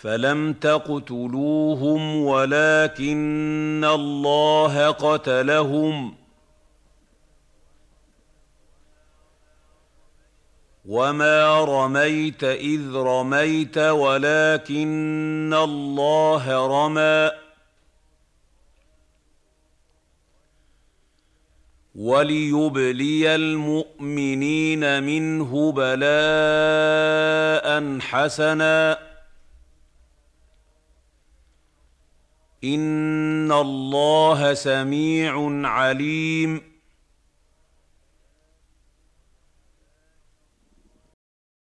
فلم تقتلوهم ولكن الله قتلهم وما رميت إذ رميت ولكن الله رمى وليبلي المؤمنين منه بلاء حسنا إن الله سميع عليم